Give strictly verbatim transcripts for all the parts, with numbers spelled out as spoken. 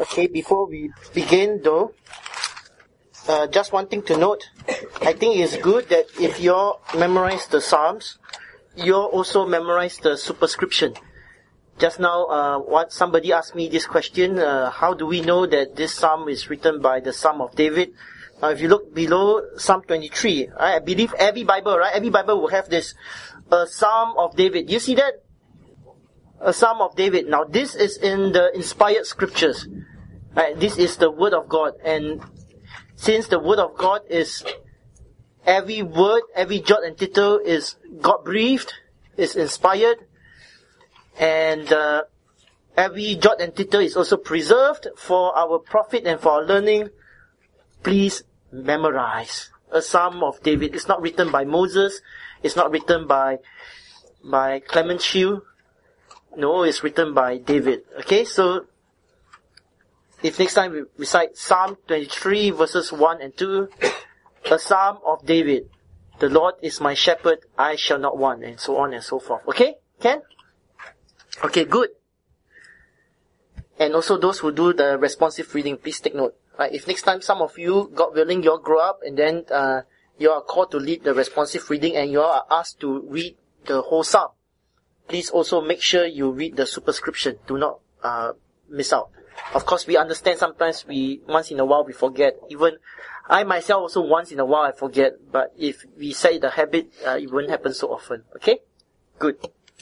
Okay, before we begin though, uh, just one thing to note. I think it's good that if you memorize the Psalms, you also memorize the superscription. Just now, uh, what somebody asked me this question, uh, how do we know that this Psalm is written by the Psalm of David? Now, if you look below Psalm twenty-three, right, I believe every Bible, right, every Bible will have this, a Psalm of David. You see that? A Psalm of David. Now, this is in the inspired scriptures. Right? This is the Word of God. And since the Word of God is, every word, every jot and tittle is God-breathed, is inspired, and uh, every jot and tittle is also preserved for our profit and for our learning, please memorize a Psalm of David. It's not written by Moses. It's not written by by Clement Shield. No, it's written by David. Okay, so if next time we recite Psalm twenty-three verses one and two, a Psalm of David. The Lord is my shepherd, I shall not want, and so on and so forth. Okay? Can? Okay, good. And also those who do the responsive reading, please take note. Right? If next time some of you, God willing, you all grow up and then uh, you are called to lead the responsive reading and you all are asked to read the whole Psalm, please also make sure you read the superscription. Do not uh, miss out. Of course, we understand sometimes we, once in a while we forget. Even I myself also once in a while I forget. But if we say the habit, uh, it won't happen so often. Okay? Good.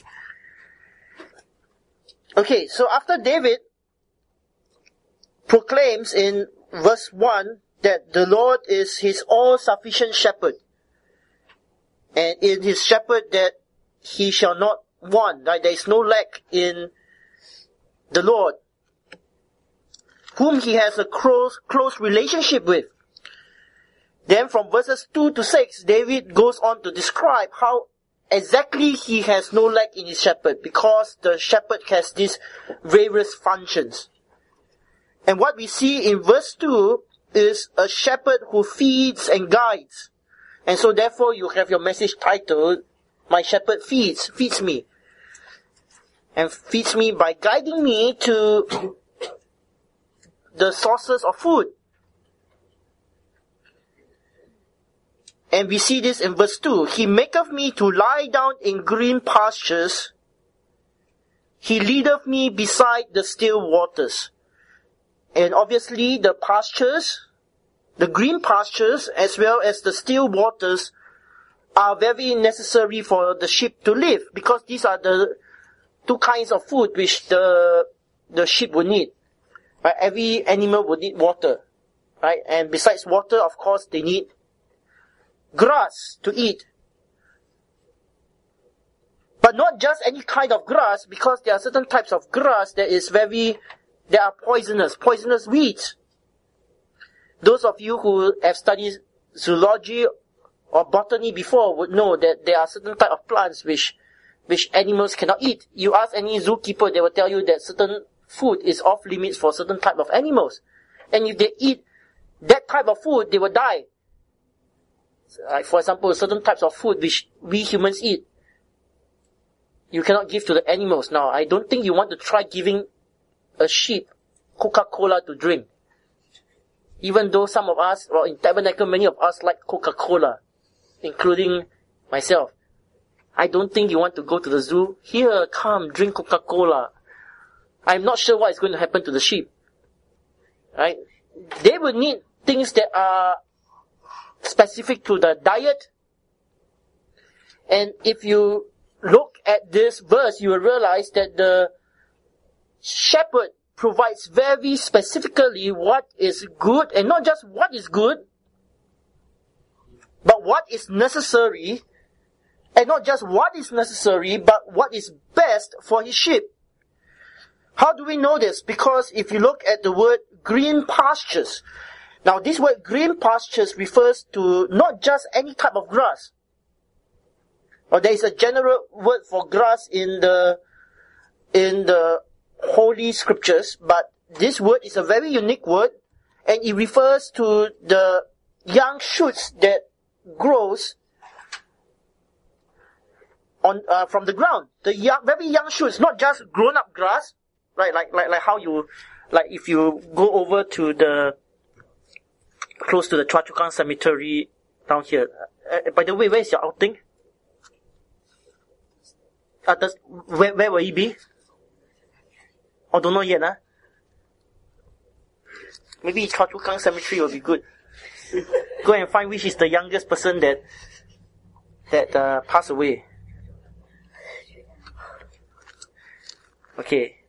Okay, so after David proclaims in verse one that the Lord is his all-sufficient shepherd, and in his shepherd that he shall not want, right? There is no lack in the Lord, whom he has a close, close relationship with. Then from verses two to six, David goes on to describe how exactly he has no lack in his shepherd, because the shepherd has these various functions. And what we see in verse two is a shepherd who feeds and guides. And so therefore you have your message titled, My Shepherd Feeds, feeds me. And feeds me by guiding me to the sources of food. And we see this in verse two. He maketh me to lie down in green pastures. He leadeth me beside the still waters. And obviously the pastures, the green pastures as well as the still waters are very necessary for the sheep to live, because these are the two kinds of food which the the sheep will need. Right? Every animal will need water. Right? And besides water, of course, they need grass to eat. But not just any kind of grass, because there are certain types of grass that is very, that are poisonous, poisonous weeds. Those of you who have studied zoology or botany before would know that there are certain type of plants which, which animals cannot eat. You ask any zookeeper, they will tell you that certain food is off limits for certain type of animals. And if they eat that type of food, they will die. Like for example, certain types of food which we humans eat, you cannot give to the animals. Now, I don't think you want to try giving a sheep Coca-Cola to drink. Even though some of us, well, in Tabernacle, many of us like Coca-Cola, including myself. I don't think you want to go to the zoo. Here, come, drink Coca-Cola. I'm not sure what is going to happen to the sheep. Right? They will need things that are specific to the diet. And if you look at this verse, you will realize that the shepherd provides very specifically what is good, and not just what is good, but what is necessary, and not just what is necessary, but what is best for his sheep. How do we know this? Because if you look at the word green pastures, now this word green pastures refers to not just any type of grass. Or there is a general word for grass in the, in the Holy Scriptures, but this word is a very unique word, and it refers to the young shoots that grows on uh, from the ground. The young, very young shoots, not just grown-up grass, right? Like like like how you Like if you go over to the, close to the Choa Chu Kang Cemetery down here. Uh, by the way, where is your outing? Uh, does, where, where will it be? Oh, don't know yet, huh? Maybe Choa Chu Kang Cemetery will be good. Go and find which is the youngest person that, that, uh, passed away. Okay.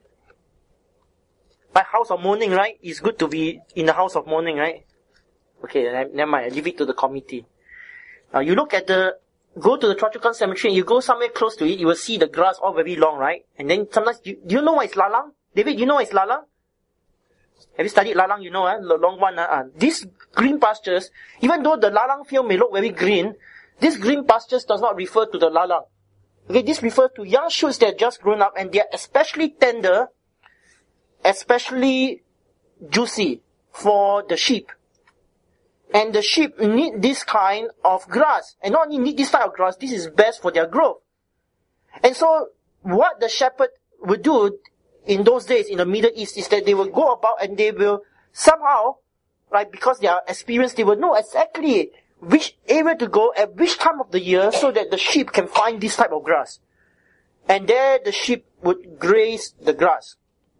But house of mourning, right? It's good to be in the house of mourning, right? Okay, never mind. I leave it to the committee. Now you look at the, go to the Choa Chu Kang Cemetery and you go somewhere close to it, you will see the grass all very long, right? And then sometimes, you, do you know what is lalang? David, you know what is lalang? Have you studied lalang? You know, eh? The long one. Uh, these green pastures, even though the lalang field may look very green, this green pastures does not refer to the lalang. Okay, this refers to young shoots that have just grown up and they are especially tender, especially juicy for the sheep. And the sheep need this kind of grass. And not only need this type of grass, this is best for their growth. And so, what the shepherd would do in those days in the Middle East is that they will go about and they will somehow, right, because they are experienced, they will know exactly which area to go at which time of the year so that the sheep can find this type of grass. And there the sheep would graze the grass.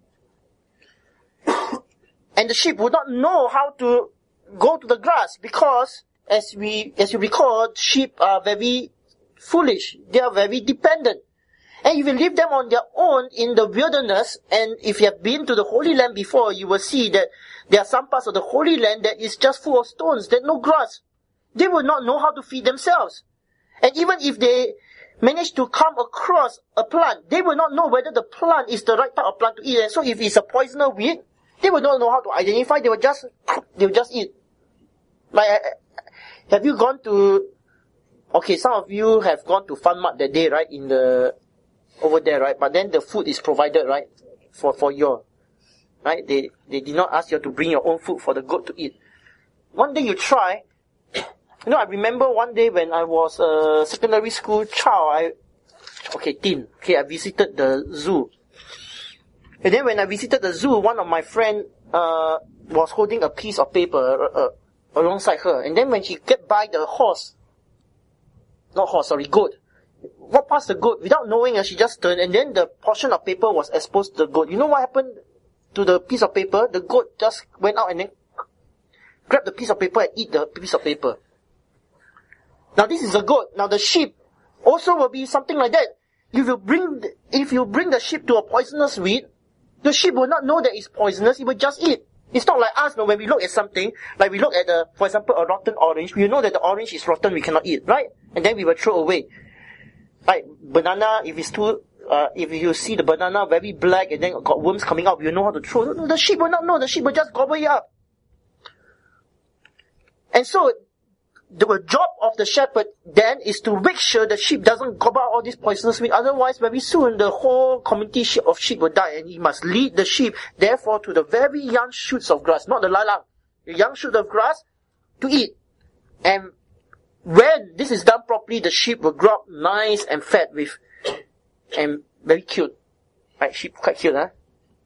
And the sheep would not know how to go to the grass because, as we, as you recall, sheep are very foolish. They are very dependent. And if you leave them on their own in the wilderness, and if you have been to the Holy Land before, you will see that there are some parts of the Holy Land that is just full of stones, there's no grass. They will not know how to feed themselves. And even if they manage to come across a plant, they will not know whether the plant is the right type of plant to eat. And so if it's a poisonous weed, they will not know how to identify, they will just, they will just eat. Like, have you gone to, okay, some of you have gone to Fun Mart that day, right, in the, over there, right, but then the food is provided, right, for, for your, right, they, they did not ask you to bring your own food for the goat to eat. One day you try, you know, I remember one day when I was a secondary school child, I, okay, teen, okay, I visited the zoo. And then when I visited the zoo, one of my friend, uh, was holding a piece of paper, uh, alongside her. And then when she get by the horse, not horse, sorry, goat, walked past the goat without knowing, uh, she just turned, and then the portion of paper was exposed to the goat. You know what happened to the piece of paper? The goat just went out and then grabbed the piece of paper and eat the piece of paper. Now this is a goat. Now the sheep also will be something like that. If you bring, if you bring the sheep to a poisonous weed, the sheep will not know that it's poisonous, it will just eat. It's not like us, no, when we look at something, like we look at, the, for example, a rotten orange, we know that the orange is rotten, we cannot eat, right? And then we will throw away. Like, banana, if it's too, uh, if you see the banana very black and then got worms coming out, you know how to throw. No, no, the sheep will not know, the sheep will just gobble it up. And so, the job of the shepherd then is to make sure the sheep doesn't gobble out all this poisonous meat. Otherwise, very soon the whole community of sheep will die, and he must lead the sheep, therefore, to the very young shoots of grass, not the lalang, the young shoot of grass to eat. And when this is done properly, the sheep will grow up nice and fat with, and very cute. Right, sheep quite cute, huh?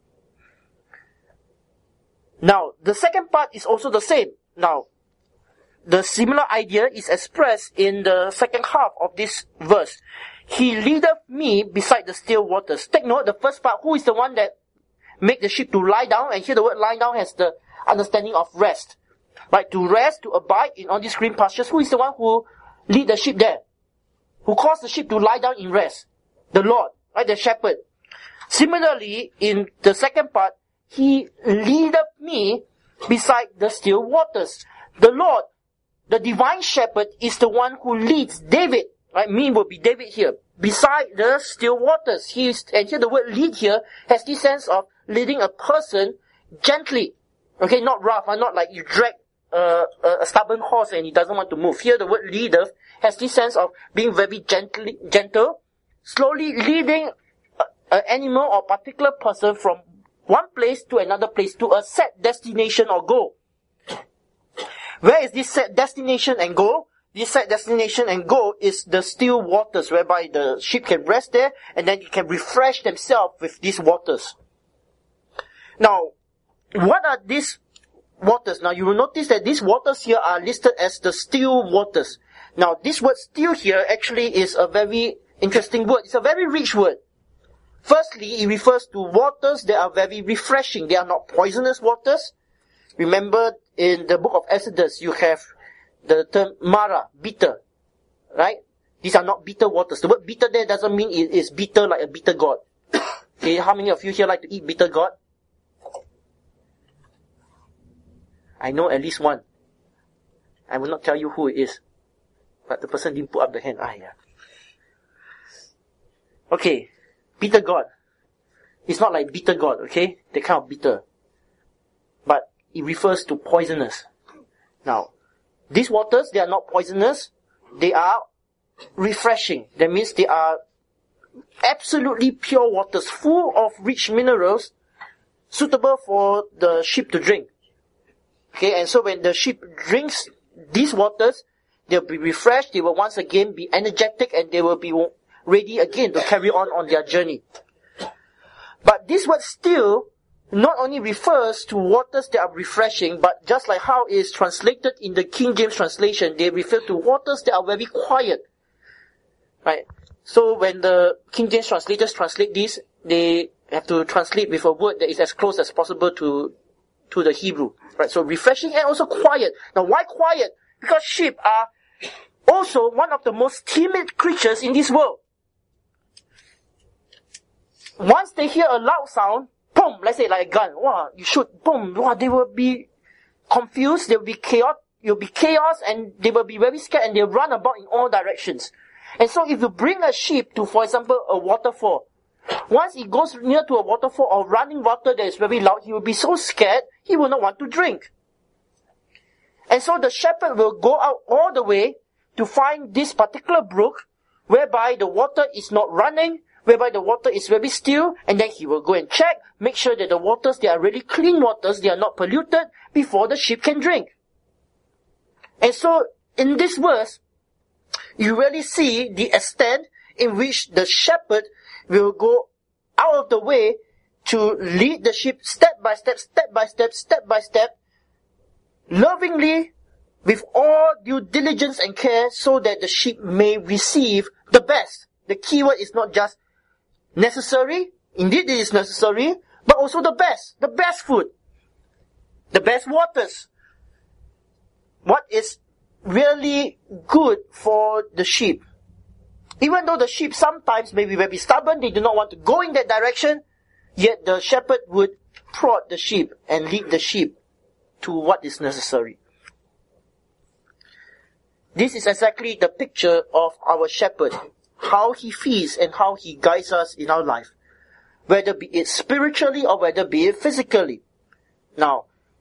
Now, the second part is also the same. Now, the similar idea is expressed in the second half of this verse. He leadeth me beside the still waters. Take note, the first part, who is the one that make the sheep to lie down? And here the word lie down has the understanding of rest. Right, to rest, to abide in all these green pastures. Who is the one who lead the sheep there? Who caused the sheep to lie down in rest? The Lord, right, the shepherd. Similarly, in the second part, he leadeth me beside the still waters. The Lord, the divine shepherd, is the one who leads David, right? Me will be David here, beside the still waters. He is, and here the word lead here has this sense of leading a person gently. Okay, not rough, uh, not like you drag uh, a stubborn horse and he doesn't want to move. Here the word leadeth has this sense of being very gently, gentle, slowly leading an animal or particular person from one place to another place to a set destination or goal. Where is this set destination and goal? This set destination and goal is the still waters, whereby the sheep can rest there and then they can refresh themselves with these waters. Now, what are these waters? Now, you will notice that these waters here are listed as the still waters. Now, this word still here actually is a very interesting word. It's a very rich word. Firstly, it refers to waters that are very refreshing. They are not poisonous waters. Remember, in the book of Exodus, you have the term Mara, bitter. Right? These are not bitter waters. The word bitter there doesn't mean it is bitter like a bitter gourd. Okay, how many of you here like to eat bitter gourd? I know at least one. I will not tell you who it is. But the person didn't put up the hand. Ah, yeah. Okay. Bitter gourd. It's not like bitter gourd, okay? That kind of bitter. But it refers to poisonous. Now, these waters, they are not poisonous. They are refreshing. That means they are absolutely pure waters, full of rich minerals, suitable for the sheep to drink. Okay, and so when the sheep drinks these waters, they'll be refreshed, they will once again be energetic, and they will be ready again to carry on on their journey. But this word still not only refers to waters that are refreshing, but just like how it is translated in the King James translation, they refer to waters that are very quiet. Right? So when the King James translators translate this, they have to translate with a word that is as close as possible to, to the Hebrew. Right? So refreshing and also quiet. Now why quiet? Because sheep are also one of the most timid creatures in this world. Once they hear a loud sound, boom, let's say like a gun, wow, you shoot, boom, wow, they will be confused, they will be chaos, it will be chaos, and they will be very scared, and they'll run about in all directions. And so if you bring a sheep to, for example, a waterfall, once it goes near to a waterfall or running water that is very loud, he will be so scared, he will not want to drink. And so the shepherd will go out all the way to find this particular brook, whereby the water is not running, whereby the water is very still, and then he will go and check, make sure that the waters, they are really clean waters, they are not polluted, before the sheep can drink. And so, in this verse, you really see the extent in which the shepherd will go out of the way to lead the sheep step by step, step by step, step by step, lovingly, with all due diligence and care, so that the sheep may receive the best. The key word is not just necessary, indeed it is necessary, but also the best, the best food, the best waters. What is really good for the sheep. Even though the sheep sometimes may be very stubborn, they do not want to go in that direction, yet the shepherd would prod the sheep and lead the sheep to what is necessary. This is exactly the picture of our shepherd, how he feeds and how he guides us in our life, whether be it spiritually or whether be it physically. Now,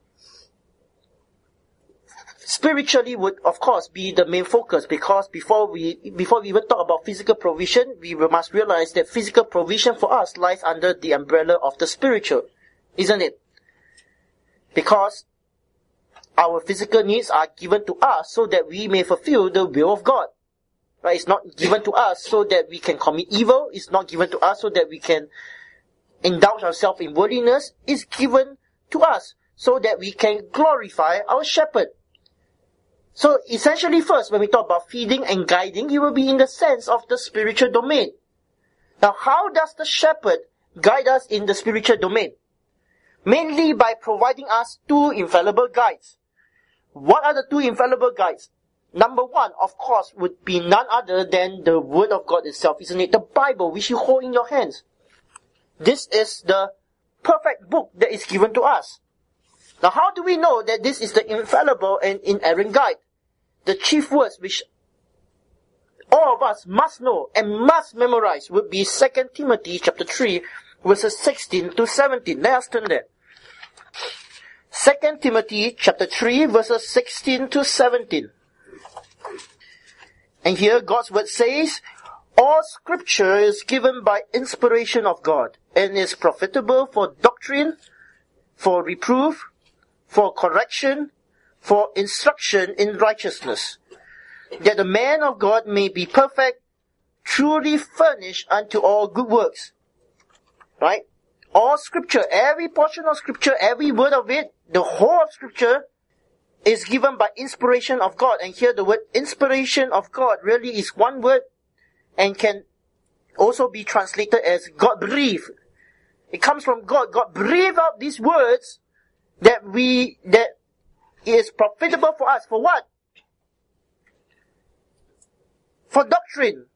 spiritually would of course be the main focus, because before we before we even talk about physical provision, we must realize that physical provision for us lies under the umbrella of the spiritual, isn't it? Because our physical needs are given to us so that we may fulfill the will of God. Right? It's not given to us so that we can commit evil. It's not given to us so that we can indulge ourselves in worldliness. It's given to us so that we can glorify our shepherd. So essentially first, when we talk about feeding and guiding, it will be in the sense of the spiritual domain. Now, how does the shepherd guide us in the spiritual domain? Mainly by providing us two infallible guides. What are the two infallible guides? Number one, of course, would be none other than the Word of God itself, isn't it? The Bible, which you hold in your hands. This is the perfect book that is given to us. Now, how do we know that this is the infallible and inerrant guide? The chief words which all of us must know and must memorize would be Second Timothy chapter three, verses sixteen to seventeen. Let us turn there. Second Timothy chapter three, verses sixteen to seventeen. And here God's word says, all scripture is given by inspiration of God and is profitable for doctrine, for reproof, for correction, for instruction in righteousness, that the man of God may be perfect, truly furnished unto all good works. Right? all scripture, every portion of scripture, every word of it, the whole of scripture is given by inspiration of God. And here the word inspiration of God really is one word and can also be translated as God breathed. It comes from God. God breathed out these words that we, that is profitable for us. For what? For doctrine.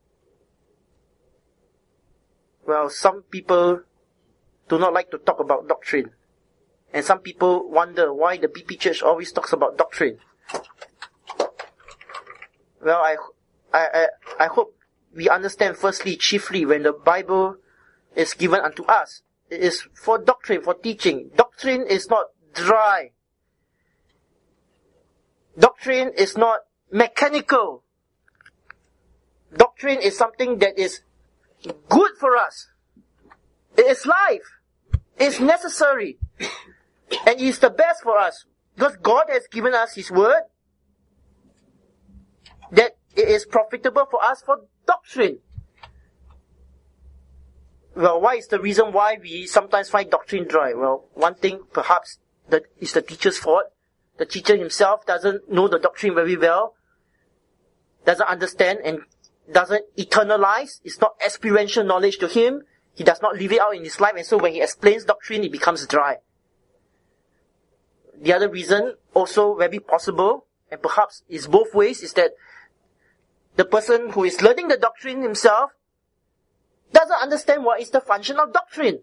Well, some people do not like to talk about doctrine. And some people wonder why the B P Church always talks about doctrine. Well, I, I, I, I hope we understand firstly, chiefly, when the Bible is given unto us, it is for doctrine, for teaching. Doctrine is not dry. Doctrine is not mechanical. Doctrine is something that is good for us. It is life. It is necessary. And it is the best for us. Because God has given us His word that it is profitable for us for doctrine. Well, why is the reason why we sometimes find doctrine dry? Well, one thing perhaps that is the teacher's fault. The teacher himself doesn't know the doctrine very well, doesn't understand and doesn't internalize. It's not experiential knowledge to him. He does not live it out in his life, and so when he explains doctrine, it becomes dry. The other reason, also very possible, and perhaps is both ways, is that the person who is learning the doctrine himself doesn't understand what is the function of doctrine.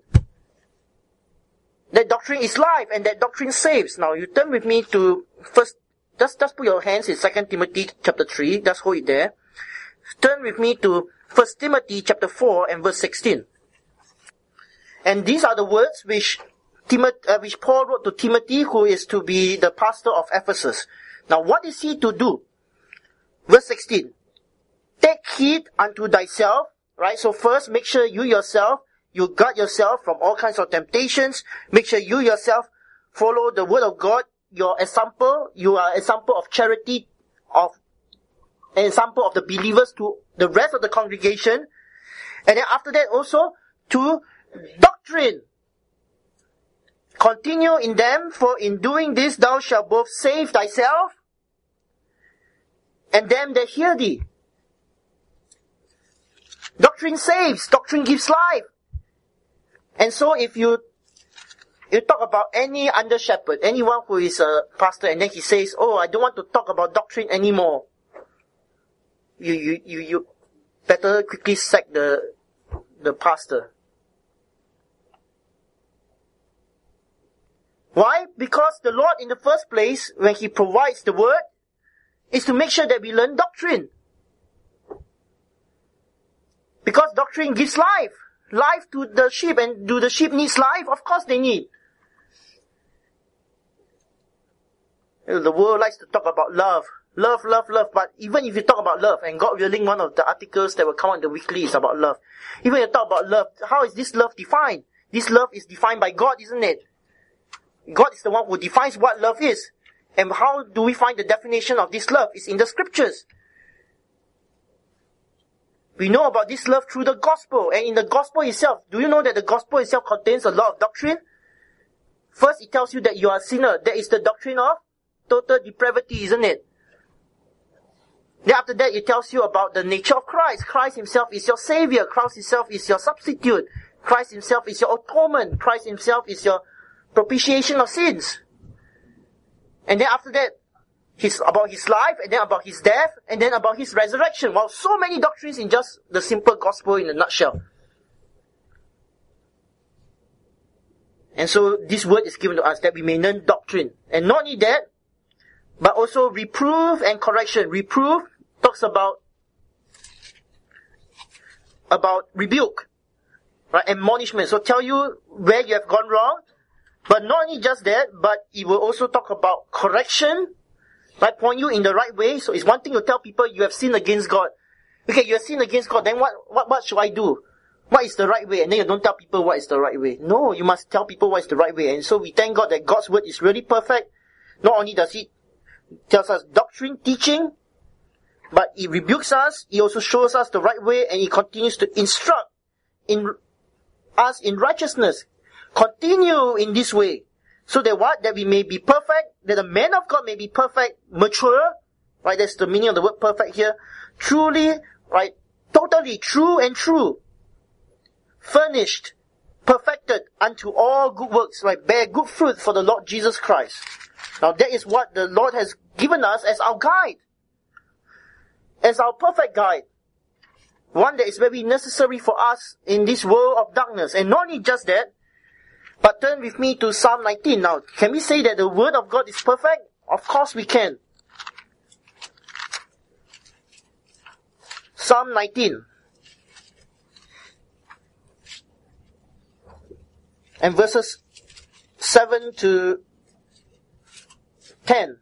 That doctrine is life, and that doctrine saves. Now, you turn with me to first, just, just put your hands in Second Timothy chapter three, just hold it there. Turn with me to First Timothy chapter four and verse sixteen. And these are the words which Timothy, uh, which Paul wrote to Timothy, who is to be the pastor of Ephesus. Now, what is he to do? Verse sixteen. Take heed unto thyself, right? So first, make sure you yourself, you guard yourself from all kinds of temptations. Make sure you yourself follow the word of God. Your example, you are example of charity, of an example of the believers to the rest of the congregation. And then after that also to doctrine. Continue in them, for in doing this thou shalt both save thyself and them that hear thee. Doctrine saves. Doctrine gives life. And so if you you talk about any under shepherd, anyone who is a pastor, and then he says, oh, I don't want to talk about doctrine anymore, you you you, you better quickly sack the the pastor. Why? Because the Lord in the first place, when He provides the word, is to make sure that we learn doctrine. Because doctrine gives life. Life to the sheep. And do the sheep need life? Of course they need. The world likes to talk about love. Love, love, love. But even if you talk about love, and God willing, one of the articles that will come out in the weekly is about love. Even if you talk about love, how is this love defined? This love is defined by God, isn't it? God is the one who defines what love is. And how do we find the definition of this love? It's in the scriptures. We know about this love through the gospel. And in the gospel itself, do you know that the gospel itself contains a lot of doctrine? First, it tells you that you are a sinner. That is the doctrine of total depravity, isn't it? Then after that, it tells you about the nature of Christ. Christ Himself is your Savior. Christ Himself is your substitute. Christ Himself is your atonement. Christ Himself is your propitiation of sins. And then after that, His, about His life, and then about His death, and then about His resurrection. Wow, so many doctrines in just the simple gospel in a nutshell. And so this word is given to us that we may learn doctrine. And not only that, but also reproof and correction. Reproof talks about about rebuke, right? Admonishment. So tell you where you have gone wrong. But not only just that, but it will also talk about correction, right? Point you in the right way. So it's one thing to tell people you have sinned against God. Okay, you have sinned against God, then what, what, what should I do? What is the right way? And then you don't tell people what is the right way. No, you must tell people what is the right way. And so we thank God that God's word is really perfect. Not only does He tells us doctrine, teaching, but He rebukes us. He also shows us the right way, and He continues to instruct in us in righteousness. Continue in this way. So that what? That we may be perfect, that the man of God may be perfect, mature, right? That's the meaning of the word perfect here. Truly, right? Totally true and true. Furnished, perfected unto all good works, right? Bear good fruit for the Lord Jesus Christ. Now that is what the Lord has given us as our guide. As our perfect guide. One that is very necessary for us in this world of darkness. And not only just that, but turn with me to Psalm nineteen. Now, can we say that the Word of God is perfect? Of course we can. Psalm nineteen. And verses seven to ten.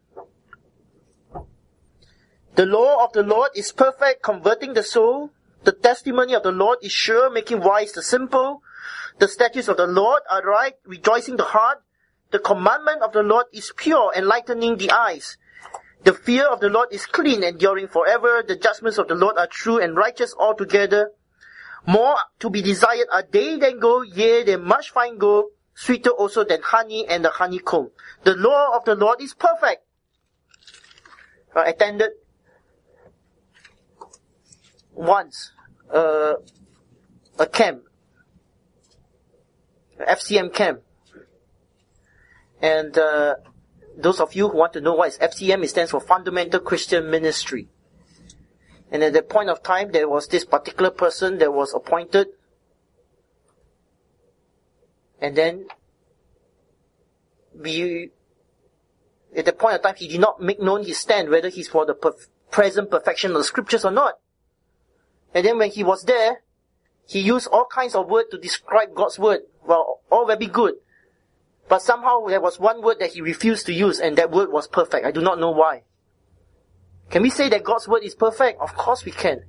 The law of the Lord is perfect, converting the soul. The testimony of the Lord is sure, making wise the simple. The statutes of the Lord are right, rejoicing the heart. The commandment of the Lord is pure, enlightening the eyes. The fear of the Lord is clean, enduring forever. The judgments of the Lord are true and righteous altogether. More to be desired are they than gold, yea, than much fine gold, sweeter also than honey and the honeycomb. The law of the Lord is perfect. I attended once uh, a camp, F C M camp, and uh, those of you who want to know what is F C M, it stands for Fundamental Christian Ministry. And at that point of time, there was this particular person that was appointed, and then we, at that point of time, he did not make known his stand, whether he's for the perf- present perfection of the scriptures or not. And then when he was there, he used all kinds of words to describe God's word. Well, all very good. But somehow there was one word that he refused to use, and that word was perfect. I do not know why. Can we say that God's word is perfect? Of course we can.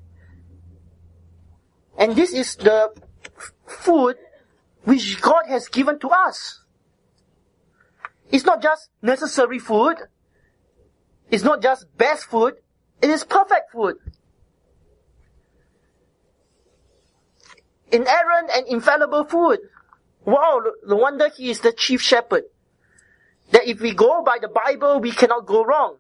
And this is the f- food which God has given to us. It's not just necessary food. It's not just best food. It is perfect food. Inerrant and infallible food. Wow, no wonder he is the chief shepherd. That if we go by the Bible, we cannot go wrong.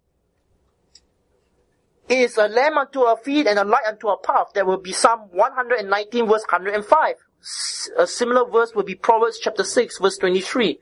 It is a lamp unto our feet and a light unto our path. That will be Psalm one nineteen verse one hundred five. A similar verse will be Proverbs chapter six verse twenty-three.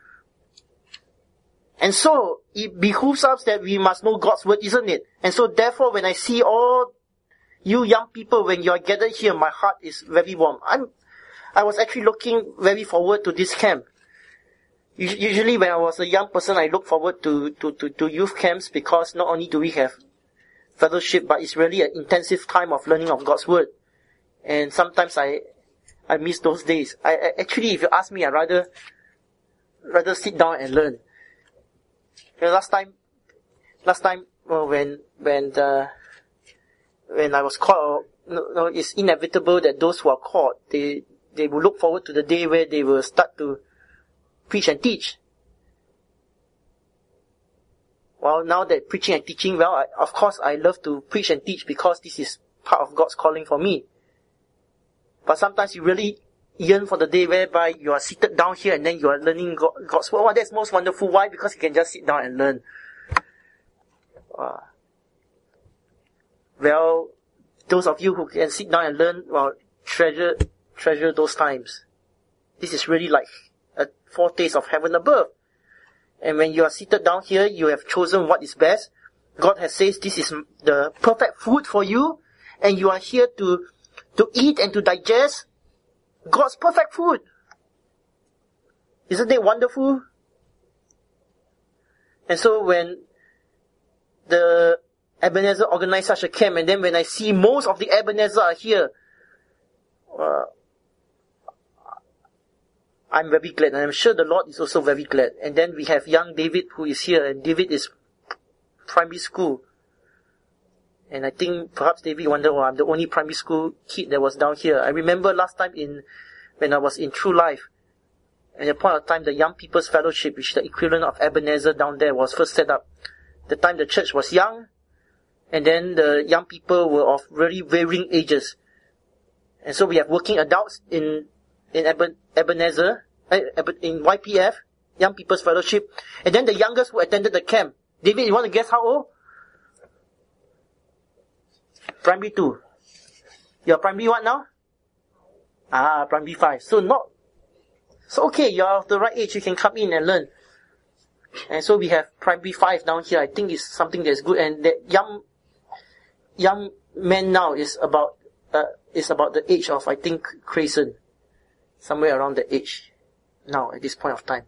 And so, it behooves us that we must know God's word, isn't it? And so therefore, when I see all you young people, when you are gathered here, my heart is very warm. I'm, I was actually looking very forward to this camp. Usually when I was a young person, I look forward to, to, to, to youth camps, because not only do we have fellowship, but it's really an intensive time of learning of God's word. And sometimes I, I miss those days. I, I actually, if you ask me, I'd rather, rather sit down and learn. You know, last time, last time, well, when, when the, when I was called, no, no, it's inevitable that those who are called, they, they will look forward to the day where they will start to preach and teach. Well, now that preaching and teaching, well, I, of course I love to preach and teach, because this is part of God's calling for me. But sometimes you really yearn for the day whereby you are seated down here and then you are learning God, God's word. Oh, that's most wonderful. Why? Because you can just sit down and learn. Uh, well, those of you who can sit down and learn, well, treasure, treasure those times. This is really like a foretaste of heaven above. And when you are seated down here, you have chosen what is best. God has said this is the perfect food for you, and you are here to, to eat and to digest God's perfect food. Isn't it wonderful? And so when the Ebenezer organized such a camp, and then when I see most of the Ebenezer are here, uh, I'm very glad, and I'm sure the Lord is also very glad. And then we have young David who is here, and David is primary school. And I think perhaps David wondered, oh, I'm the only primary school kid that was down here. I remember last time in, when I was in True Life, at the point of time, the Young People's Fellowship, which is the equivalent of Ebenezer down there, was first set up. The time the church was young, and then the young people were of very varying ages. And so we have working adults in in Eben, Ebenezer, in Y P F, Young People's Fellowship, and then the youngest who attended the camp. David, you want to guess how old? Primary two. You're primary what now? Ah, primary five. So not, so okay, you're of the right age, you can come in and learn. And so we have primary five down here. I think it's something that's good. And that young, young man now is about, uh, is about the age of, I think, Grayson. Somewhere around the age now at this point of time.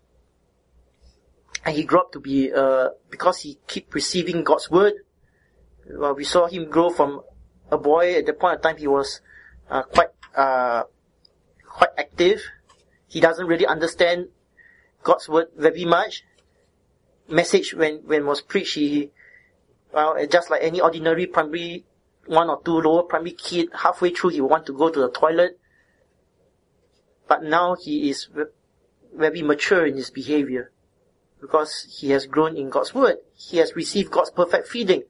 And he grew up to be, uh, because he keep receiving God's word. Well, we saw him grow from a boy. At the point of time, he was uh, quite, uh, quite active. He doesn't really understand God's word very much. Message when, when was preached, he, well, just like any ordinary primary one or two lower primary kid, halfway through he will want to go to the toilet. But now he is very mature in his behavior because he has grown in God's word. He has received God's perfect feeding.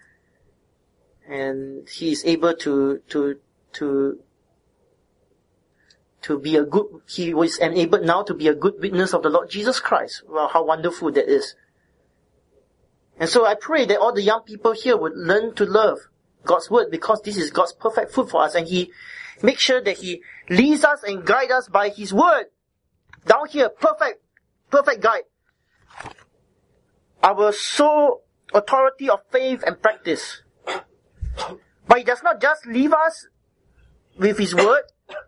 And he is able to, to, to, to be a good, he was enabled now to be a good witness of the Lord Jesus Christ. Well, how wonderful that is. And so I pray that all the young people here would learn to love God's word because this is God's perfect food for us. And he makes sure that he leads us and guides us by his word. Down here, perfect, perfect guide. Our sole authority of faith and practice. But he does not just leave us with his word,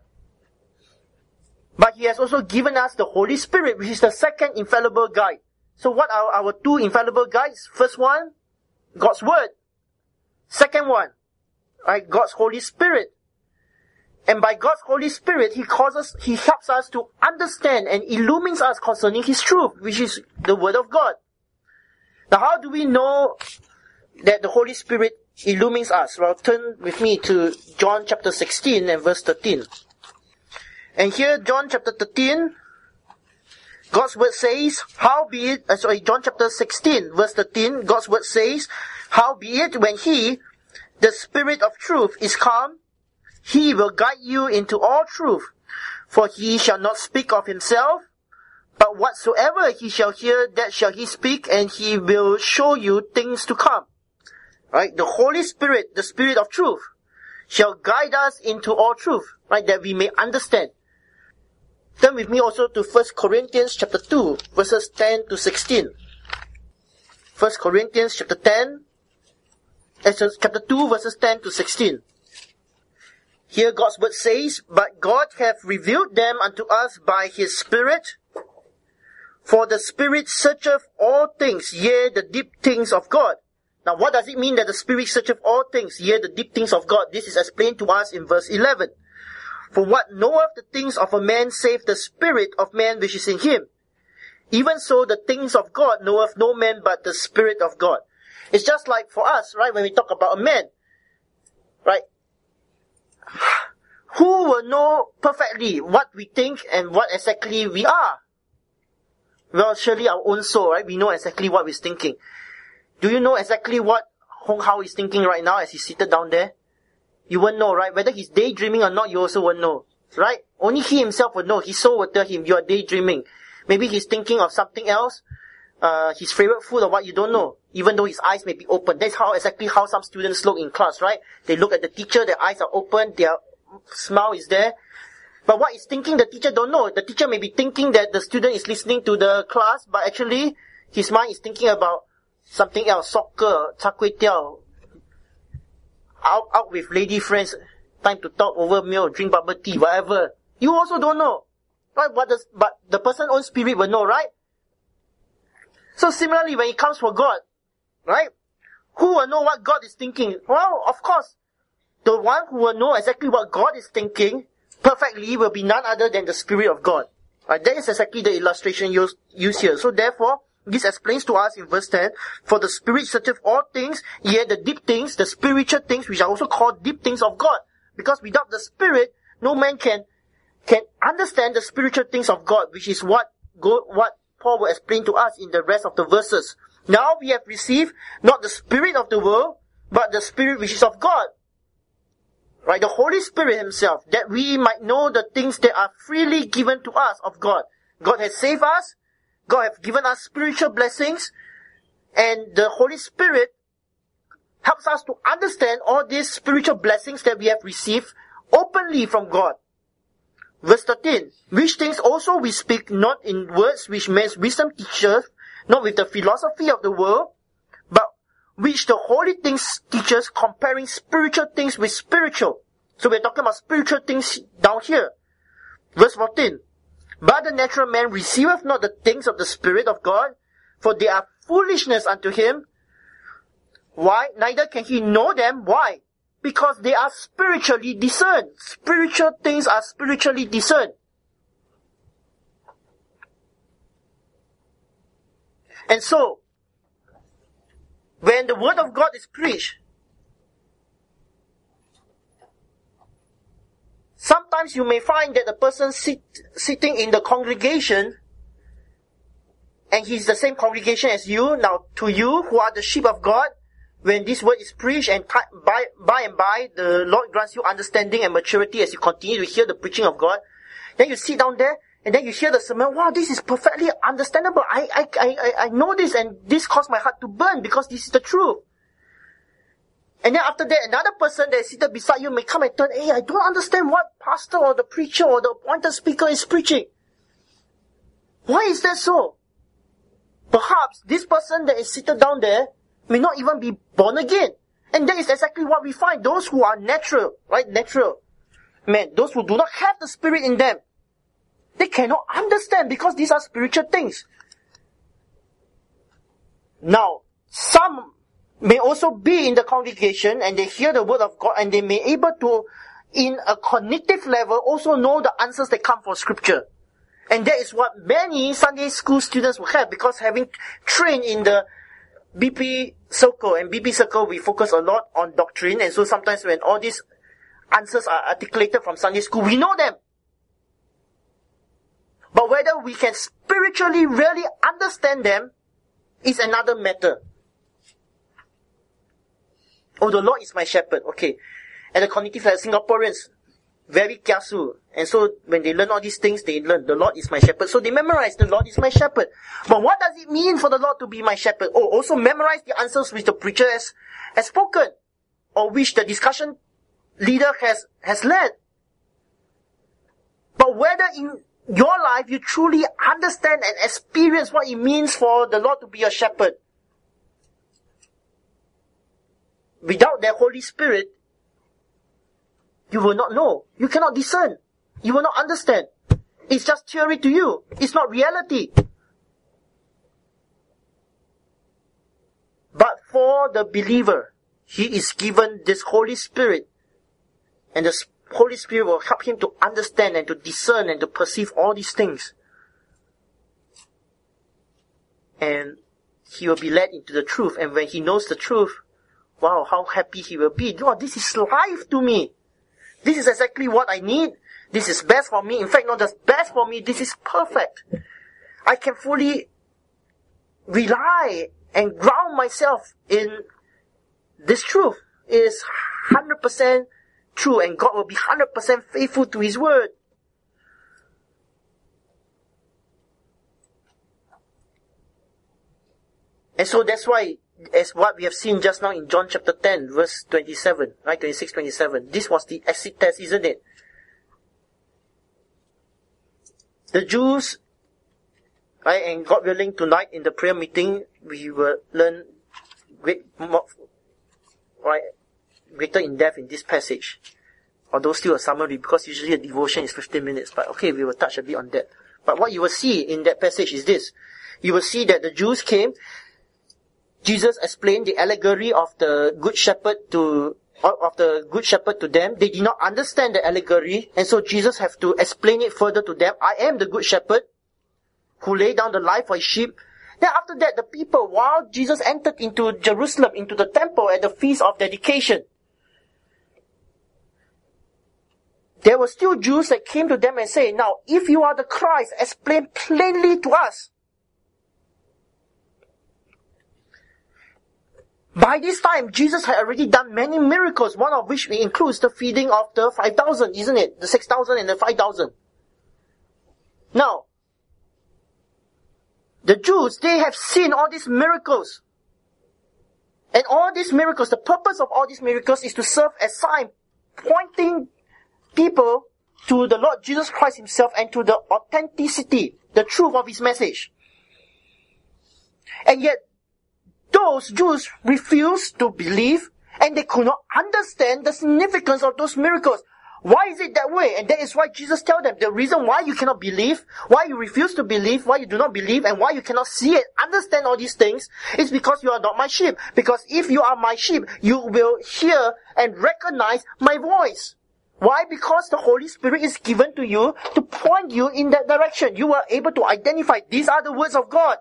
but he has also given us the Holy Spirit, which is the second infallible guide. So what are our two infallible guides? First one, God's word. Second one, right, God's Holy Spirit. And by God's Holy Spirit, He causes, He helps us to understand and illumines us concerning His truth, which is the Word of God. Now, how do we know that the Holy Spirit illumines us? Well, turn with me to John chapter sixteen and verse thirteen. And here, John chapter thirteen, God's word says, howbeit, uh, sorry, John chapter sixteen, verse thirteen, God's word says, howbeit, when He, the Spirit of truth, is come, He will guide you into all truth. For He shall not speak of Himself, but whatsoever He shall hear, that shall He speak, and He will show you things to come. Right? The Holy Spirit, the Spirit of truth, shall guide us into all truth, right? That we may understand. Turn with me also to First Corinthians chapter two, verses ten to sixteen. First Corinthians chapter ten, chapter two, verses ten to sixteen. Here God's word says, but God hath revealed them unto us by His Spirit. For the Spirit searcheth all things, yea, the deep things of God. Now what does it mean that the Spirit searcheth all things, yea, the deep things of God? This is explained to us in verse eleven. For what knoweth the things of a man save the spirit of man which is in him? Even so the things of God knoweth no man but the Spirit of God. It's just like for us, right, when we talk about a man, right? Who will know perfectly what we think and what exactly we are? Well, surely our own soul, right? We know exactly what we're thinking. Do you know exactly what Hong Hao is thinking right now as he's seated down there? You won't know, right? Whether he's daydreaming or not, you also won't know, right? Only he himself will know. His soul will tell him, you are daydreaming. Maybe he's thinking of something else, uh, his favorite food or what, you don't know. Even though his eyes may be open. That's how exactly how some students look in class, right? They look at the teacher, their eyes are open, their smile is there. But what he's thinking, the teacher don't know. The teacher may be thinking that the student is listening to the class, but actually, his mind is thinking about something else, soccer, char kway teow, out, out with lady friends, time to talk over meal, drink bubble tea, whatever. You also don't know. Right? But the, but the person's own spirit will know, right? So similarly, when it comes for God, right? Who will know what God is thinking? Well, of course, the one who will know exactly what God is thinking perfectly will be none other than the Spirit of God. Right? That is exactly the illustration used, used here. So therefore, this explains to us in verse ten, for the Spirit searcheth all things, yea, the deep things, the spiritual things, which are also called deep things of God. Because without the Spirit, no man can, can understand the spiritual things of God, which is what, go, what Paul will explain to us in the rest of the verses. Now we have received not the spirit of the world, but the Spirit which is of God. right? The Holy Spirit Himself, that we might know the things that are freely given to us of God. God has saved us. God has given us spiritual blessings. And the Holy Spirit helps us to understand all these spiritual blessings that we have received openly from God. Verse thirteen, which things also we speak not in words which men's wisdom teacheth, not with the philosophy of the world, but which the holy things teachers, comparing spiritual things with spiritual. So we're talking about spiritual things down here. Verse fourteen, but the natural man receiveth not the things of the Spirit of God, for they are foolishness unto him. Why? Neither can he know them. Why? Because they are spiritually discerned. Spiritual things are spiritually discerned. And so, when the Word of God is preached, sometimes you may find that the person sit, sitting in the congregation, and he's the same congregation as you. Now, to you, who are the sheep of God, when this word is preached, and by, by and by, the Lord grants you understanding and maturity as you continue to hear the preaching of God, then you sit down there, and then you hear the sermon, wow, this is perfectly understandable. I, I, I, I know this, and this caused my heart to burn, because this is the truth. And then after that, another person that is seated beside you may come and turn, hey, I don't understand what pastor or the preacher or the appointed speaker is preaching. Why is that so? Perhaps this person that is seated down there may not even be born again. And that is exactly what we find. Those who are natural, right? Natural men, those who do not have the Spirit in them, they cannot understand, because these are spiritual things. Now, some may also be in the congregation and they hear the word of God, and they may able to, in a cognitive level, also know the answers that come from Scripture. And that is what many Sunday school students will have, because having trained in the B P circle, and B P circle we focus a lot on doctrine, and so sometimes when all these answers are articulated from Sunday school, we know them. But whether we can spiritually really understand them is another matter. Oh, the Lord is my shepherd. Okay. And the cognitive level, Singaporeans, very kiasu. And so when they learn all these things, they learn, the Lord is my shepherd. So they memorize, the Lord is my shepherd. But what does it mean for the Lord to be my shepherd? Oh, also memorize the answers which the preacher has, has spoken, or which the discussion leader has, has led. But whether in your life you truly understand and experience what it means for the Lord to be your shepherd, without the Holy Spirit, you will not know. You cannot discern. You will not understand. It's just theory to you. It's not reality. But for the believer, he is given this Holy Spirit. And the Holy Spirit will help him to understand and to discern and to perceive all these things. And he will be led into the truth. And when he knows the truth, wow, how happy he will be. Lord, this is life to me. This is exactly what I need. This is best for me. In fact, not just best for me, this is perfect. I can fully rely and ground myself in this truth. It is one hundred percent true, and God will be one hundred percent faithful to His word. And so that's why, as what we have seen just now in John chapter ten, verse twenty-seven, right, twenty-six, twenty-seven. This was the exit test, isn't it? The Jews, right, and God willing, tonight in the prayer meeting, we will learn great, more, right, greater in depth in this passage. Although still a summary, because usually a devotion is fifteen minutes. But okay, we will touch a bit on that. But what you will see in that passage is this. You will see that the Jews came. Jesus explained the allegory of the good shepherd to, of the good shepherd to them. They did not understand the allegory, and so Jesus have to explain it further to them. I am the good shepherd who lay down the life for his sheep. Then after that, the people, while Jesus entered into Jerusalem, into the temple at the feast of dedication, there were still Jews that came to them and say, now, if you are the Christ, explain plainly to us. By this time, Jesus had already done many miracles, one of which includes the feeding of the five thousand, isn't it? The six thousand and the five thousand. Now, the Jews, they have seen all these miracles. And all these miracles, the purpose of all these miracles is to serve as sign, pointing people to the Lord Jesus Christ himself and to the authenticity, the truth of his message. And yet, those Jews refused to believe, and they could not understand the significance of those miracles. Why is it that way? And that is why Jesus tells them the reason why you cannot believe, why you refuse to believe, why you do not believe, and why you cannot see it, understand all these things, is because you are not my sheep. Because if you are my sheep, you will hear and recognize my voice. Why? Because the Holy Spirit is given to you to point you in that direction. You are able to identify these are the words of God.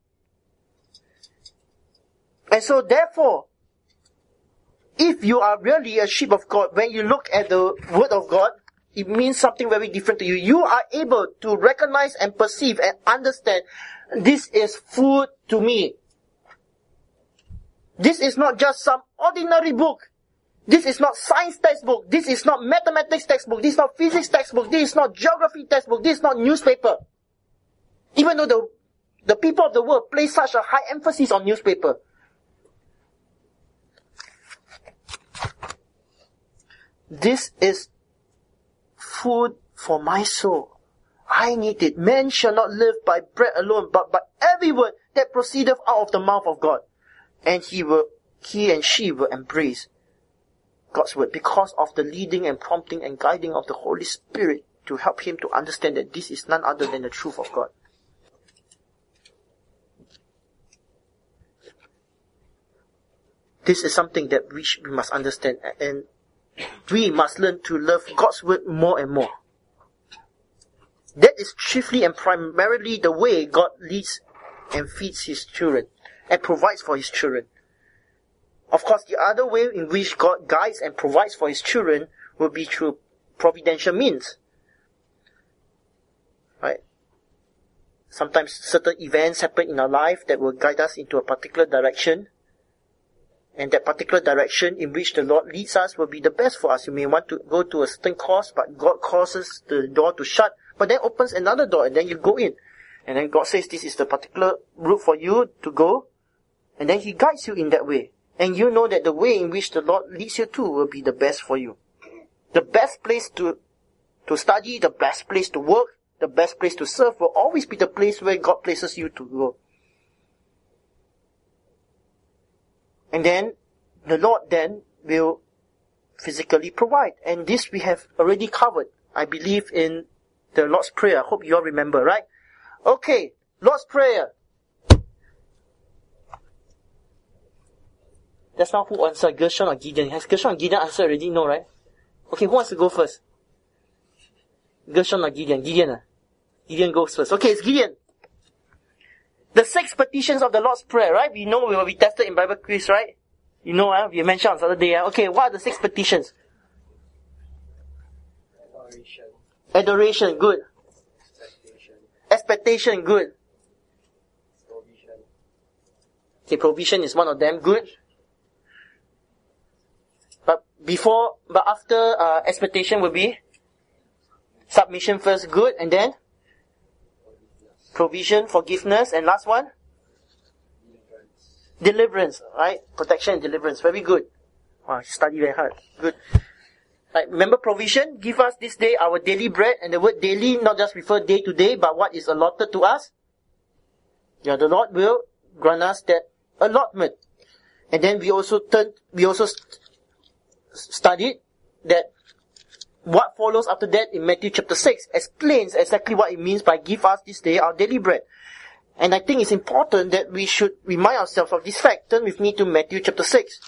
And so therefore, if you are really a sheep of God, when you look at the word of God, it means something very different to you. You are able to recognize and perceive and understand, this is food to me. This is not just some ordinary book. This is not science textbook. This is not mathematics textbook. This is not physics textbook. This is not geography textbook. This is not newspaper. Even though the, the people of the world place such a high emphasis on newspaper. This is food for my soul. I need it. Man shall not live by bread alone, but by every word that proceedeth out of the mouth of God. And he will, he and she will embrace God's word because of the leading and prompting and guiding of the Holy Spirit to help him to understand that this is none other than the truth of God. This is something that we, we must understand, and we must learn to love God's word more and more. That is chiefly and primarily the way God leads and feeds his children and provides for his children. Of course, the other way in which God guides and provides for his children will be through providential means. Right? Sometimes certain events happen in our life that will guide us into a particular direction. And that particular direction in which the Lord leads us will be the best for us. You may want to go to a certain course, but God causes the door to shut, but then opens another door, and then you go in. And then God says this is the particular route for you to go, and then he guides you in that way. And you know that the way in which the Lord leads you to will be the best for you. The best place to, to study, the best place to work, the best place to serve will always be the place where God places you to go. And then, the Lord then will physically provide. And this we have already covered, I believe, in the Lord's Prayer. I hope you all remember, right? Okay, Lord's Prayer. Just now who answered, Gershon or Gideon? Has Gershon or Gideon answered already? No, right? Okay, who wants to go first? Gershon or Gideon? Gideon, ah? Gideon goes first. Okay, it's Gideon. The six petitions of the Lord's Prayer, right? We know we will be tested in Bible quiz, right? You know, uh, we mentioned on Saturday. Uh, okay, what are the six petitions? Adoration. Adoration, good. Expectation. Expectation, good. Provision. Okay, provision is one of them, good. But before, but after uh, expectation will be submission first, good, and then provision, forgiveness, and last one? Deliverance. Deliverance, right? Protection and deliverance. Very good. Wow, study very hard. Good. Right, remember provision? Give us this day our daily bread. And the word daily not just refer day to day, but what is allotted to us. Yeah, the Lord will grant us that allotment. And then we also turn, we also st- studied that what follows after that in Matthew chapter six explains exactly what it means by give us this day our daily bread. And I think it's important that we should remind ourselves of this fact. Turn with me to Matthew chapter six.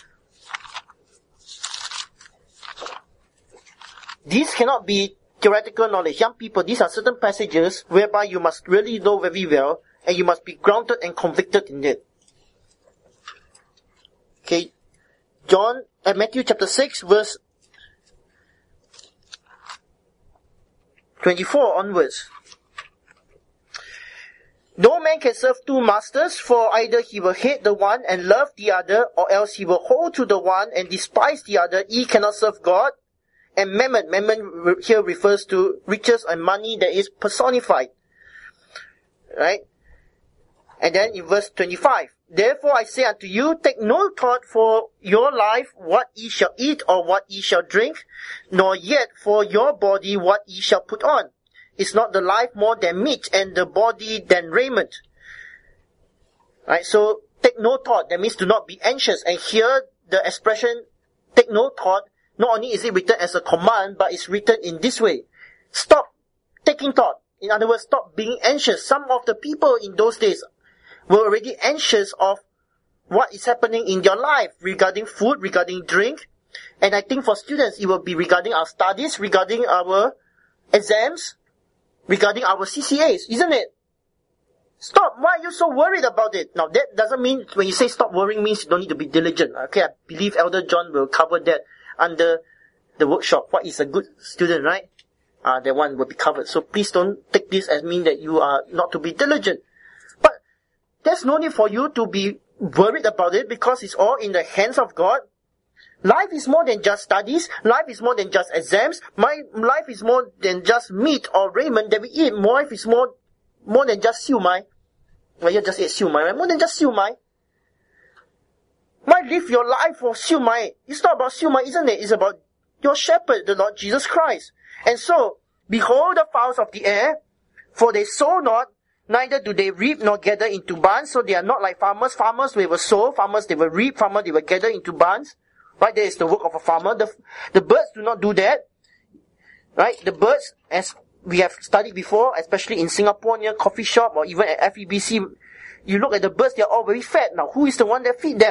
These cannot be theoretical knowledge. Young people, these are certain passages whereby you must really know very well and you must be grounded and convicted in it. Okay. John, uh, Matthew chapter six verse twenty-four onwards. No man can serve two masters, for either he will hate the one and love the other, or else he will hold to the one and despise the other. He cannot serve God and mammon. Mammon here refers to riches and money that is personified. Right? And then in verse twenty-five, therefore I say unto you, take no thought for your life, what ye shall eat or what ye shall drink, nor yet for your body what ye shall put on. Is not the life more than meat, and the body than raiment? Right, so take no thought. That means do not be anxious. And here the expression take no thought, not only is it written as a command, but it's written in this way. Stop taking thought. In other words, stop being anxious. Some of the people in those days were already anxious of what is happening in their life regarding food, regarding drink. And I think for students, it will be regarding our studies, regarding our exams, regarding our C C As, isn't it? Stop. Why are you so worried about it? Now, that doesn't mean, when you say stop worrying, means you don't need to be diligent. Okay, I believe Elder John will cover that under the workshop. What is a good student, right? Uh, that one will be covered. So please don't take this as mean that you are not to be diligent. But there's no need for you to be worried about it, because it's all in the hands of God. Life is more than just studies. Life is more than just exams. My life is more than just meat or raiment that we eat. Life is more, more than just siu mai. Well, you just ate siu mai, right? More than just siu mai. Why live your life for siu mai? It's not about siu mai, isn't it? It's about your shepherd, the Lord Jesus Christ. And so, behold the fowls of the air, for they sow not, neither do they reap nor gather into barns. So they are not like farmers. Farmers, they will sow. Farmers, they will reap. Farmers, they will gather into barns. Right, that is the work of a farmer. The, the birds do not do that. Right, the birds, as we have studied before, especially in Singapore near coffee shop or even at F E B C, you look at the birds, they are all very fat. Now, who is the one that feed them?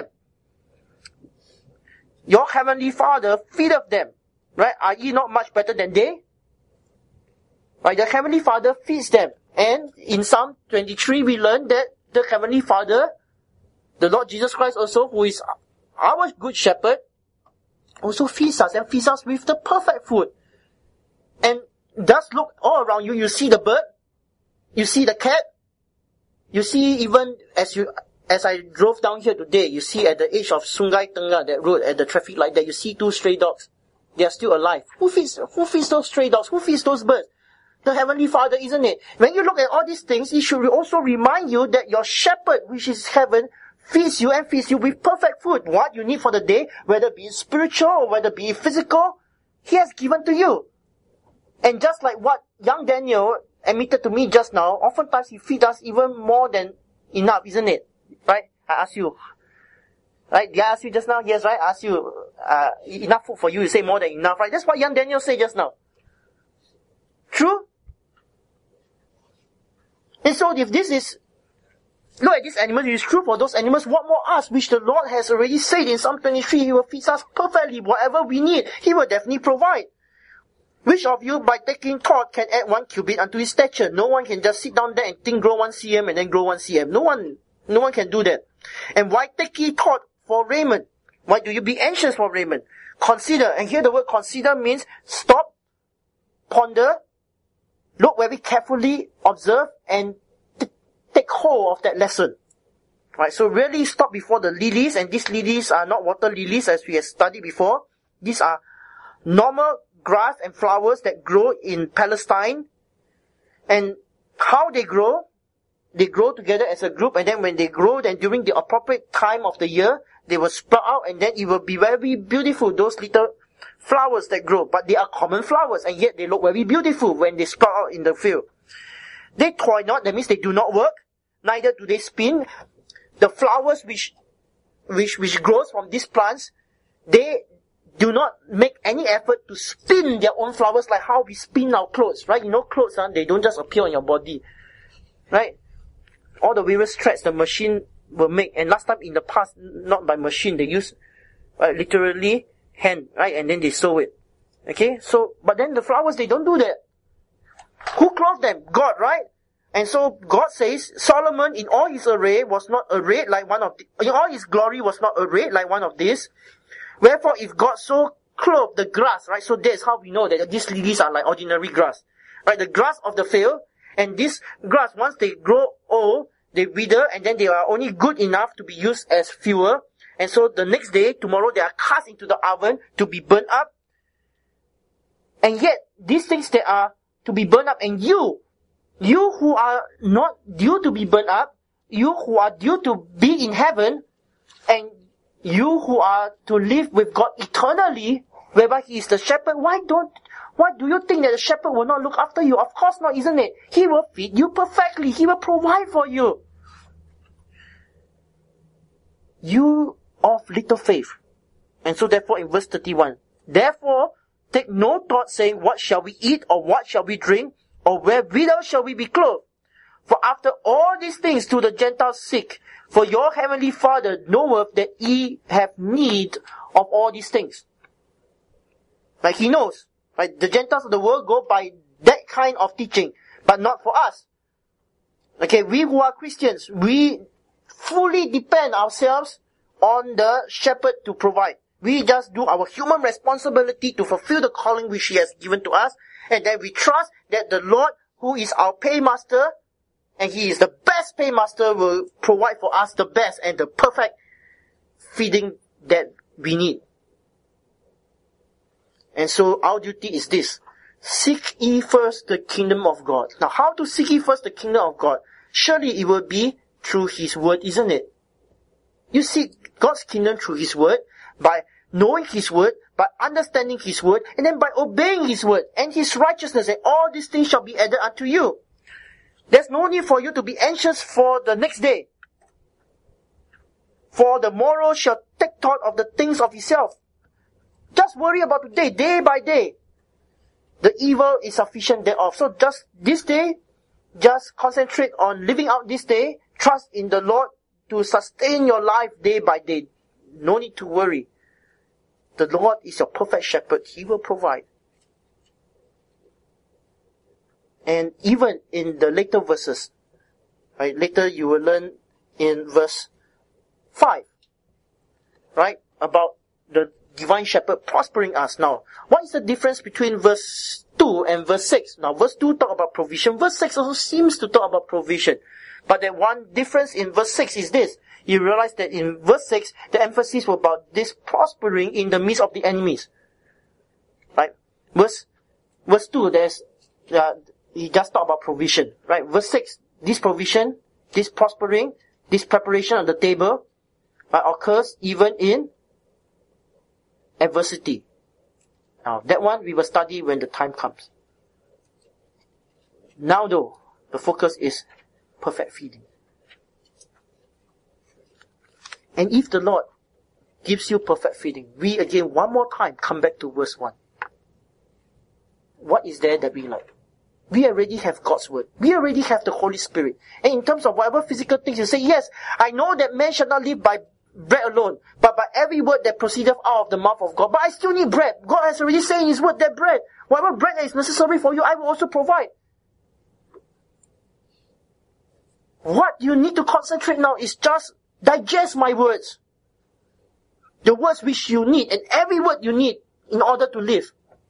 Your heavenly Father feedeth them. Right, are ye not much better than they? Right, the heavenly Father feeds them. And in Psalm twenty-three, we learn that the heavenly Father, the Lord Jesus Christ also, who is our good shepherd, also feeds us and feeds us with the perfect food. And just look all around you, you see the bird, you see the cat, you see even as you, as I drove down here today, you see at the edge of Sungai Tengah, that road, at the traffic light there, you see two stray dogs. They are still alive. Who feeds, who feeds those stray dogs? Who feeds those birds? The Heavenly Father, isn't it? When you look at all these things, it should also remind you that your shepherd, which is heaven, feeds you and feeds you with perfect food. What you need for the day, whether it be spiritual or whether it be physical, He has given to you. And just like what young Daniel admitted to me just now, oftentimes He feeds us even more than enough, isn't it? Right? I ask you. Right? Did I ask you just now? Yes, right? I ask you, uh, enough food for you, you say more than enough, right? That's what young Daniel said just now. True? And so if this is, look at these animals, it is true for those animals, what more us, which the Lord has already said in Psalm twenty-three, He will feed us perfectly, whatever we need, He will definitely provide. Which of you, by taking thought, can add one cubit unto his stature? No one can just sit down there and think grow one centimeter and then grow one centimeter. No one, no one can do that. And why take ye thought for raiment? Why do you be anxious for raiment? Consider, and here the word consider means stop, ponder, look very carefully, observe, and t- take hold of that lesson. Right, so really stop before the lilies, and these lilies are not water lilies as we have studied before. These are normal grass and flowers that grow in Palestine. And how they grow? They grow together as a group, and then when they grow, then during the appropriate time of the year, they will sprout out, and then it will be very beautiful, those little flowers that grow. But they are common flowers, and yet they look very beautiful when they sprout out in the field. They toil not, that means they do not work, neither do they spin. The flowers which, which, which grows from these plants, they do not make any effort to spin their own flowers like how we spin our clothes, right? You know, clothes, huh? They don't just appear on your body, right? All the various threads the machine will make, and last time in the past, not by machine, they use uh, literally hand, right? And then they sew it. Okay? So, but then the flowers, they don't do that. Who clothed them? God, right? And so God says, Solomon in all his array was not arrayed like one of the, in all his glory was not arrayed like one of these. Wherefore, if God so clothed the grass, right? So that's how we know that these lilies are like ordinary grass. Right? The grass of the field, And this grass, once they grow old, they wither, and then they are only good enough to be used as fuel. And so the next day, tomorrow, they are cast into the oven to be burnt up. And yet, these things that are to be burnt up, and you, you who are not due to be burnt up, you who are due to be in heaven, and you who are to live with God eternally, whereby He is the shepherd, why don't, why do you think that the shepherd will not look after you? Of course not, isn't it? He will feed you perfectly. He will provide for you. You of little faith. And so therefore in verse thirty-one, therefore take no thought saying, what shall we eat, or what shall we drink, or wherewithal shall we be clothed? For after all these things do the Gentiles seek. For your heavenly Father knoweth that ye have need of all these things. Like He knows. Right? The Gentiles of the world go by that kind of teaching, but not for us. Okay, we who are Christians, we fully depend ourselves on the shepherd to provide. We just do our human responsibility to fulfill the calling which He has given to us, and then we trust that the Lord, who is our paymaster, and He is the best paymaster, will provide for us the best and the perfect feeding that we need. And so our duty is this: seek ye first the kingdom of God. Now, how to seek ye first the kingdom of God? Surely it will be through His word, isn't it? You seek God's kingdom through His word, by knowing His word, by understanding His word, and then by obeying His word and His righteousness, and all these things shall be added unto you. There's no need for you to be anxious for the next day. For the morrow shall take thought of the things of itself. Just worry about today, day by day. The evil is sufficient thereof. So just this day, just concentrate on living out this day. Trust in the Lord to sustain your life day by day. No need to worry. The Lord is your perfect shepherd. He will provide. And even in the later verses, right, later you will learn in verse five, right, about the divine shepherd prospering us. Now, what is the difference between verse two and verse six? Now, verse two talk about provision. Verse six also seems to talk about provision. But the one difference in verse six is this. You realize that in verse six, the emphasis was about this prospering in the midst of the enemies. Right? Verse, verse two, there's, uh, he just talked about provision. Right? Verse six, this provision, this prospering, this preparation of the table, right, occurs even in adversity. Now, that one we will study when the time comes. Now though, the focus is perfect feeding. And if the Lord gives you perfect feeding, we again, one more time, come back to verse one. What is there that we like? We already have God's word. We already have the Holy Spirit. And in terms of whatever physical things, you say, yes, I know that man shall not live by bread alone, but by every word that proceedeth out of the mouth of God. But I still need bread. God has already said in His word that bread, whatever bread that is necessary for you, I will also provide. What you need to concentrate now is just digest my words. The words which you need, and every word you need in order to live.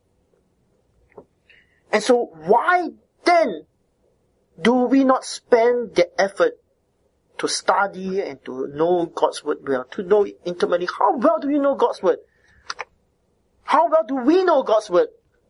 And so why then do we not spend the effort to study and to know God's word well, to know it intimately? How well do you know God's word? How well do we know God's word?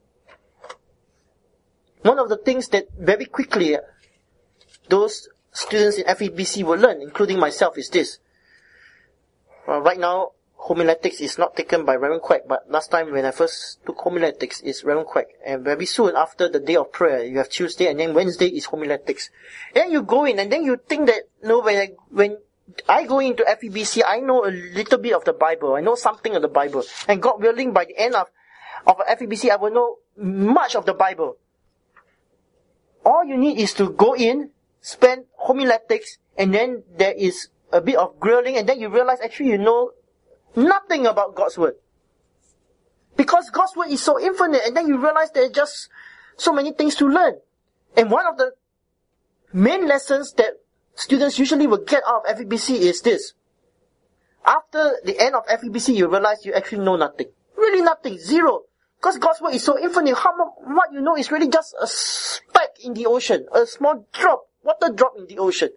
One of the things that very quickly those students in F E B C will learn, including myself, is this. Uh, right now, homiletics is not taken by Reverend Quack, but last time when I first took homiletics, it's Reverend Quack. And very soon after the day of prayer, you have Tuesday, and then Wednesday is homiletics. And then you go in, and then you think that, you know, when I, when I go into F E B C, I know a little bit of the Bible. I know something of the Bible. And God willing, by the end of, of F E B C, I will know much of the Bible. All you need is to go in, spend homiletics, and then there is a bit of grilling, and then you realize actually you know nothing about God's word. Because God's word is so infinite, and then you realize there are just so many things to learn. And one of the main lessons that students usually will get out of F E B C is this. After the end of F E B C, you realize you actually know nothing. Really nothing. Zero. Because God's word is so infinite. How much, what you know is really just a speck in the ocean. A small drop, water drop in the ocean.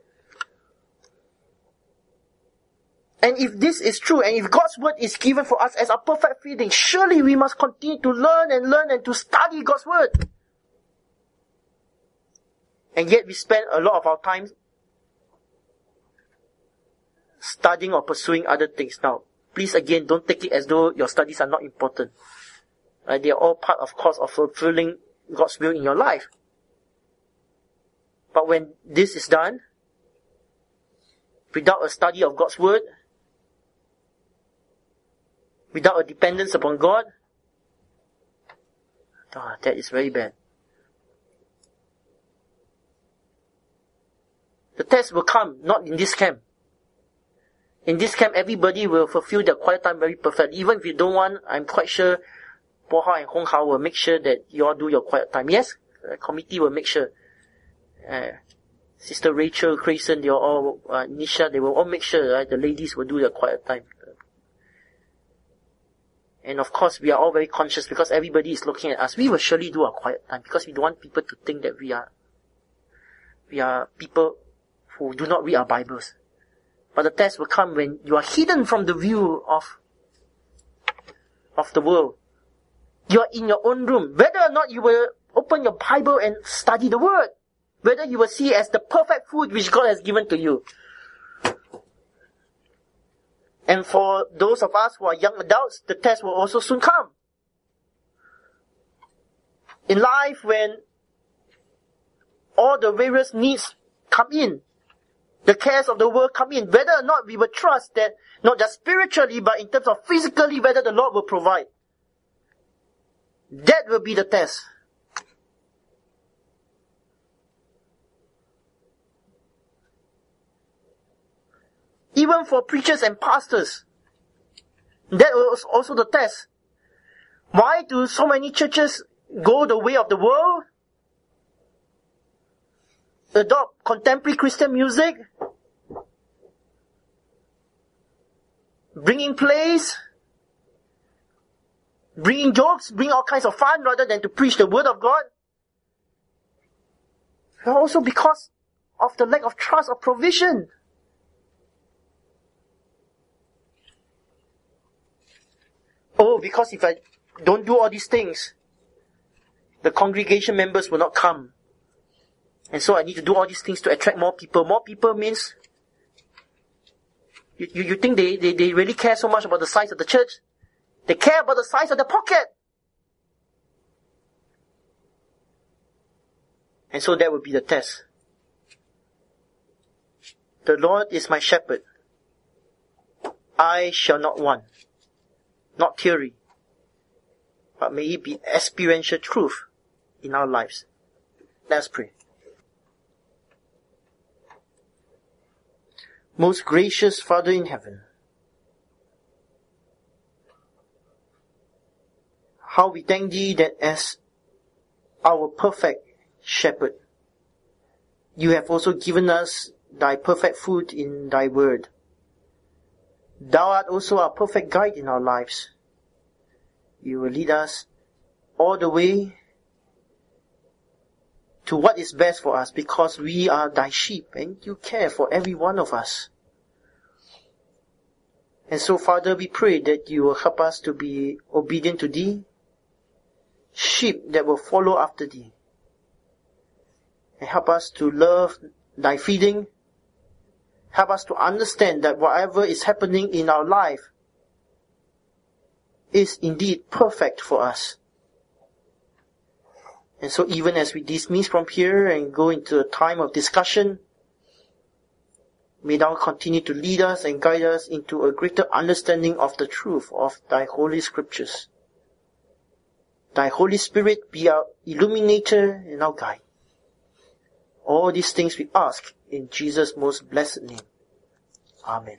And if this is true, and if God's word is given for us as a perfect feeding, surely we must continue to learn and learn and to study God's word. And yet we spend a lot of our time studying or pursuing other things. Now, please again, don't take it as though your studies are not important. Right? They are all part, of course, of fulfilling God's will in your life. But when this is done, without a study of God's word, without a dependence upon God, oh, that is very bad. The test will come, not in this camp. In this camp, everybody will fulfill their quiet time very perfectly. Even if you don't want, I'm quite sure Po Hao and Hong Hao will make sure that you all do your quiet time. Yes, the committee will make sure. Uh, Sister Rachel, Grayson, they are all, uh, Nisha, they will all make sure, right, the ladies will do their quiet time. And of course, we are all very conscious because everybody is looking at us. We will surely do our quiet time because we don't want people to think that we are, we are people who do not read our Bibles. But the test will come when you are hidden from the view of, of the world. You are in your own room. Whether or not you will open your Bible and study the Word. Whether you will see it as the perfect food which God has given to you. And for those of us who are young adults, the test will also soon come. In life, when all the various needs come in, the cares of the world come in, whether or not we will trust that, not just spiritually, but in terms of physically, whether the Lord will provide. That will be the test. Even for preachers and pastors, that was also the test. Why do so many churches go the way of the world? Adopt contemporary Christian music? Bringing plays? Bringing jokes? Bring all kinds of fun rather than to preach the word of God? Also because of the lack of trust or provision. Oh, because if I don't do all these things, the congregation members will not come. And so I need to do all these things to attract more people. More people means, you, you, you think they, they, they really care so much about the size of the church? They care about the size of the pocket. And so that will be the test. The Lord is my shepherd. I shall not want. Not theory, but may it be experiential truth in our lives. Let us pray. Most gracious Father in heaven, how we thank Thee that as our perfect shepherd, You have also given us Thy perfect food in Thy word. Thou art also our perfect guide in our lives. You will lead us all the way to what is best for us because we are Thy sheep and You care for every one of us. And so, Father, we pray that You will help us to be obedient to Thee, sheep that will follow after Thee. And help us to love Thy feeding. Help us to understand that whatever is happening in our life is indeed perfect for us. And so even as we dismiss from here and go into a time of discussion, may Thou continue to lead us and guide us into a greater understanding of the truth of Thy Holy Scriptures. Thy Holy Spirit be our illuminator and our guide. All these things we ask in Jesus' most blessed name. Amen.